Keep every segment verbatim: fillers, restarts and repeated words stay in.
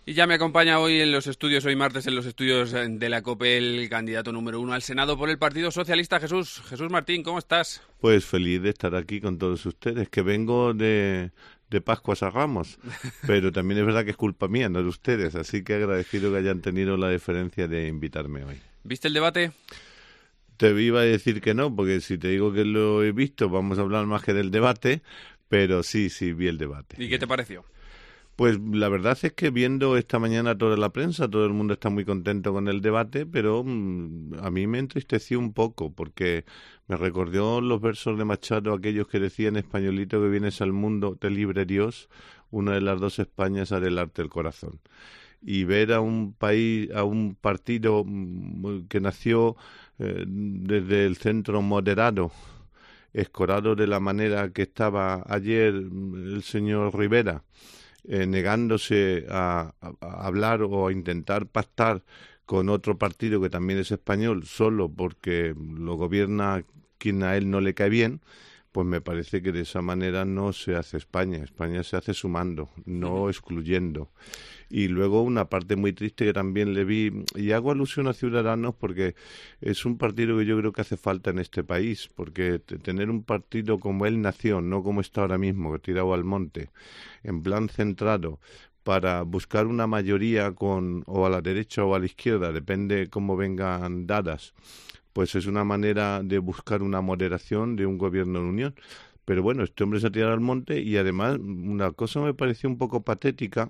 Y ya me acompaña hoy en los estudios, hoy martes, en los estudios de la COPE, el candidato número uno al Senado por el Partido Socialista, Jesús. Jesús Martín, ¿cómo estás? Pues feliz de estar aquí con todos ustedes, que vengo de, de Pascuas a Ramos, pero también es verdad que es culpa mía, no de ustedes, así que agradecido que hayan tenido la deferencia de invitarme hoy. ¿Viste el debate? Te iba a decir que no, porque si te digo que lo he visto, vamos a hablar más que del debate, pero sí, sí, vi el debate. ¿Y qué te pareció? Pues la verdad es que viendo esta mañana toda la prensa, todo el mundo está muy contento con el debate, pero mmm, a mí me entristeció un poco, porque me recordó los versos de Machado, aquellos que decían: españolito que vienes al mundo, te libre Dios, una de las dos Españas hará el arte del corazón. Y ver a un país, a un partido que nació eh, desde el centro moderado, escorado de la manera que estaba ayer el señor Rivera, Eh, negándose a, a, a hablar o a intentar pactar con otro partido que también es español solo porque lo gobierna quien a él no le cae bien, pues me parece que de esa manera no se hace España. España se hace sumando, no excluyendo. Y luego una parte muy triste que también le vi, y hago alusión a Ciudadanos porque es un partido que yo creo que hace falta en este país, porque tener un partido como él nació, no como está ahora mismo, tirado al monte, en plan centrado, para buscar una mayoría con o a la derecha o a la izquierda, depende cómo vengan dadas, pues es una manera de buscar una moderación de un gobierno de unión. Pero bueno, este hombre se ha tirado al monte y además una cosa me pareció un poco patética,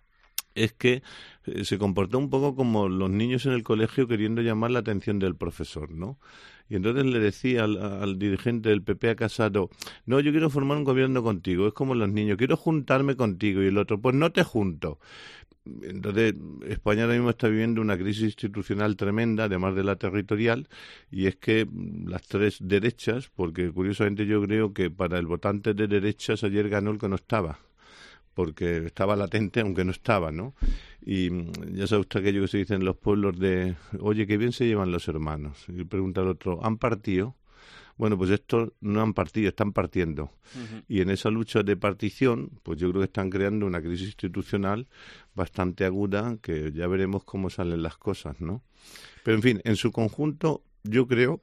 es que eh, se comportó un poco como los niños en el colegio queriendo llamar la atención del profesor, ¿no? Y entonces le decía al, al dirigente del P P, a Casado: no, yo quiero formar un gobierno contigo. Es como los niños, quiero juntarme contigo. Y el otro: pues no te junto. Entonces, España ahora mismo está viviendo una crisis institucional tremenda, además de la territorial, y es que las tres derechas, porque curiosamente yo creo que para el votante de derechas ayer ganó el que no estaba, porque estaba latente aunque no estaba, ¿no? Y ya sabe usted aquello que se dice en los pueblos de: oye, qué bien se llevan los hermanos. Y pregunta al otro: ¿han partido? Bueno, pues estos no han partido, están partiendo. Uh-huh. Y en esa lucha de partición, pues yo creo que están creando una crisis institucional bastante aguda, que ya veremos cómo salen las cosas, ¿no? Pero en fin, en su conjunto, yo creo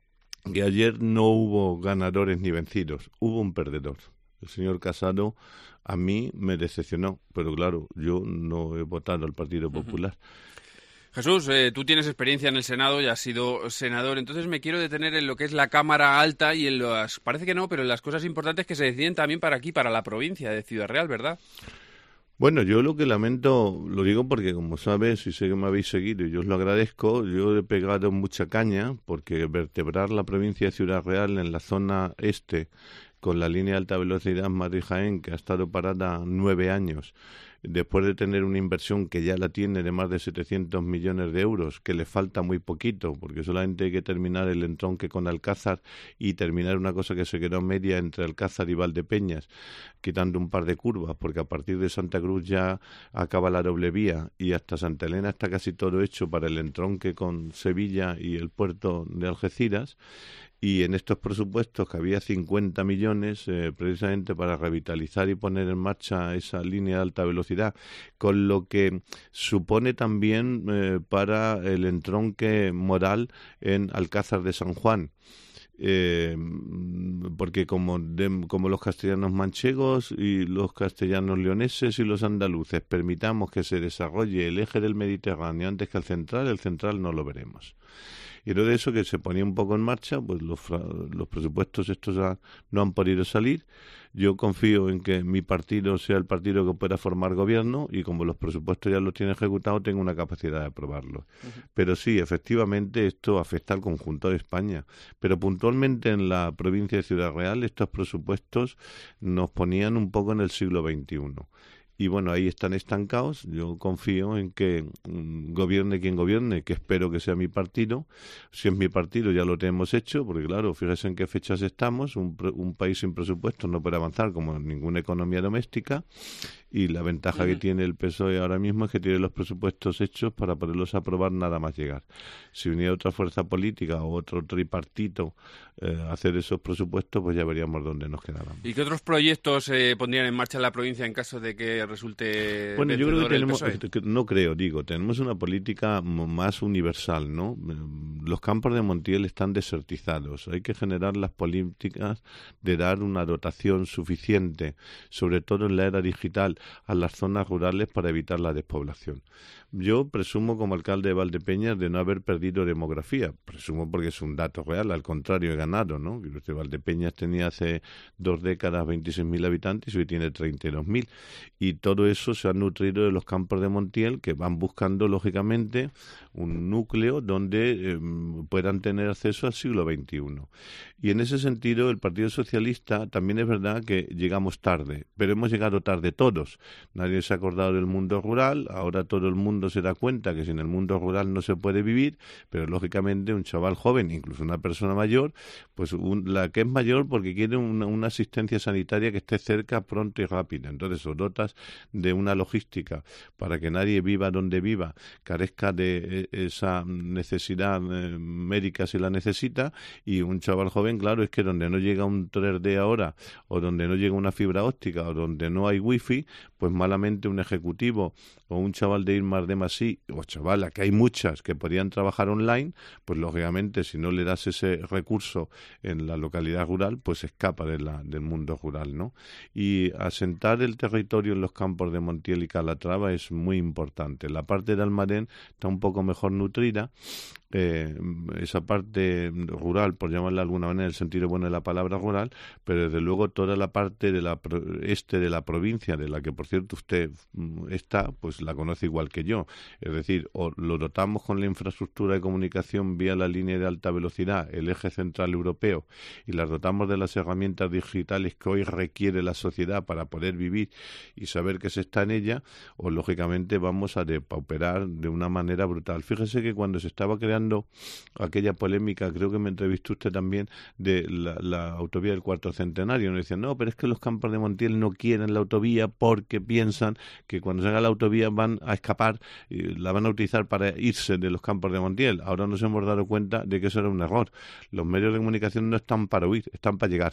que ayer no hubo ganadores ni vencidos, hubo un perdedor. El señor Casado a mí me decepcionó, pero claro, yo no he votado al Partido Popular. Uh-huh. Jesús, eh, tú tienes experiencia en el Senado y has sido senador, entonces me quiero detener en lo que es la Cámara Alta y en las, parece que no, pero en las cosas importantes que se deciden también para aquí, para la provincia de Ciudad Real, ¿verdad? Bueno, yo lo que lamento, lo digo porque, como sabes, y sé que me habéis seguido y yo os lo agradezco, yo he pegado mucha caña porque vertebrar la provincia de Ciudad Real en la zona este con la línea de alta velocidad Madrid-Jaén, que ha estado parada nueve años, después de tener una inversión que ya la tiene de más de setecientos millones de euros, que le falta muy poquito, porque solamente hay que terminar el entronque con Alcázar y terminar una cosa que se quedó media entre Alcázar y Valdepeñas, quitando un par de curvas, porque a partir de Santa Cruz ya acaba la doble vía y hasta Santa Elena está casi todo hecho para el entronque con Sevilla y el puerto de Algeciras. Y en estos presupuestos, que había cincuenta millones eh, precisamente para revitalizar y poner en marcha esa línea de alta velocidad, con lo que supone también eh, para el entronque modal en Alcázar de San Juan. Eh, porque como, de, como los castellanos manchegos y los castellanos leoneses y los andaluces permitamos que se desarrolle el eje del Mediterráneo antes que el central, el central no lo veremos. Y luego de eso que se ponía un poco en marcha, pues los, los presupuestos estos ha, no han podido salir. Yo confío en que mi partido sea el partido que pueda formar gobierno y como los presupuestos ya los tiene ejecutados, tengo una capacidad de aprobarlos. Uh-huh. Pero sí, efectivamente, esto afecta al conjunto de España. Pero puntualmente en la provincia de Ciudad Real, estos presupuestos nos ponían un poco en el siglo veintiuno. Y bueno, ahí están estancados. Yo confío en que um, gobierne quien gobierne, que espero que sea mi partido. Si es mi partido ya lo tenemos hecho, porque claro, fíjense en qué fechas estamos. Un, un país sin presupuesto no puede avanzar como en ninguna economía doméstica. y la ventaja uh-huh. que tiene el P S O E ahora mismo es que tiene los presupuestos hechos para poderlos aprobar nada más llegar. Si viniera otra fuerza política o otro tripartito eh, a hacer esos presupuestos, pues ya veríamos dónde nos quedábamos. ¿Y qué otros proyectos se eh, pondrían en marcha en la provincia en caso de que resulte Bueno, yo creo que tenemos, el P S O E? no creo, digo, tenemos una política más universal, ¿no? Los campos de Montiel están desertizados. Hay que generar las políticas de dar una dotación suficiente, sobre todo en la era digital, a las zonas rurales para evitar la despoblación. Yo presumo como alcalde de Valdepeñas de no haber perdido demografía. Presumo porque es un dato real, al contrario he ganado, ¿no? Valdepeñas tenía hace dos décadas veintiséis mil habitantes y hoy tiene treinta y dos mil. Y todo eso se ha nutrido de los campos de Montiel, que van buscando, lógicamente, un núcleo donde eh, puedan tener acceso al siglo veintiuno. Y en ese sentido, el Partido Socialista también es verdad que llegamos tarde, pero hemos llegado tarde todos. Nadie se ha acordado del mundo rural, ahora todo el mundo se da cuenta que sin el mundo rural no se puede vivir, pero lógicamente un chaval joven, incluso una persona mayor, pues un, la que es mayor porque quiere una, una asistencia sanitaria que esté cerca, pronto y rápida. Entonces, o dotas de una logística para que nadie viva donde viva, carezca de esa necesidad eh, médica si la necesita, y un chaval joven, claro, es que donde no llega un tres D ahora, o donde no llega una fibra óptica, o donde no hay wifi, pues malamente un ejecutivo o un chaval de Irmar de Masí, o chavala, que hay muchas que podrían trabajar online, pues lógicamente si no le das ese recurso en la localidad rural, pues escapa de la, del mundo rural, ¿no? Y asentar el territorio en los campos de Montiel y Calatrava es muy importante. La parte de Almadén está un poco mejor nutrida, eh, esa parte rural, por llamarla de alguna manera, en el sentido bueno de la palabra rural, pero desde luego toda la parte de la este de la provincia, de la que por cierto usted está, pues la conoce igual que yo. Es decir, o lo dotamos con la infraestructura de comunicación vía la línea de alta velocidad, el eje central europeo, y las dotamos de las herramientas digitales que hoy requiere la sociedad para poder vivir y saber que se está en ella, o lógicamente vamos a depauperar de una manera brutal. Fíjese que cuando se estaba creando aquella polémica, creo que me entrevistó usted también, de la, la autovía del Cuarto Centenario, nos decían, no, pero es que los campos de Montiel no quieren la autovía porque piensan que cuando se haga la autovía van a escapar, y la van a utilizar para irse de los campos de Montiel. Ahora nos hemos dado cuenta de que eso era un error. Los medios de comunicación no están para huir, están para llegar.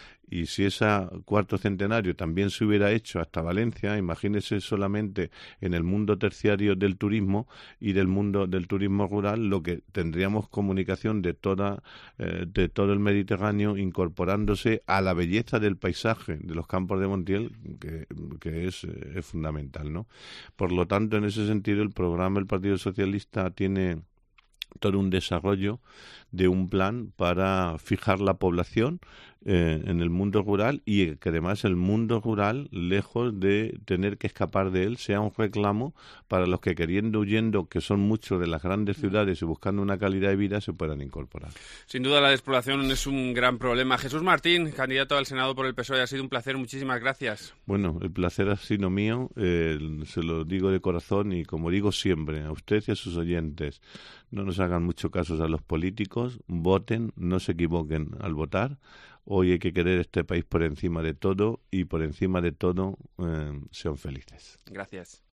Y si ese cuarto centenario también se hubiera hecho hasta Valencia, imagínese solamente en el mundo terciario del turismo y del mundo del turismo rural, lo que tendríamos comunicación de toda eh, de todo el Mediterráneo incorporándose a la belleza del paisaje de los campos de Montiel, que, que es, es fundamental, ¿no? Por lo tanto, en ese sentido, el programa del Partido Socialista tiene todo un desarrollo de un plan para fijar la población eh, en el mundo rural, y que además el mundo rural, lejos de tener que escapar de él, sea un reclamo para los que, queriendo, huyendo, que son muchos de las grandes ciudades y buscando una calidad de vida, se puedan incorporar. Sin duda la despoblación es un gran problema. Jesús Martín, candidato al Senado por el P S O E, ha sido un placer, muchísimas gracias. Bueno, el placer ha sido mío, eh, se lo digo de corazón y como digo siempre, a usted y a sus oyentes, no nos hagan mucho caso a los políticos, voten, no se equivoquen al votar. Hoy hay que querer este país por encima de todo, y por encima de todo, eh, sean felices. Gracias.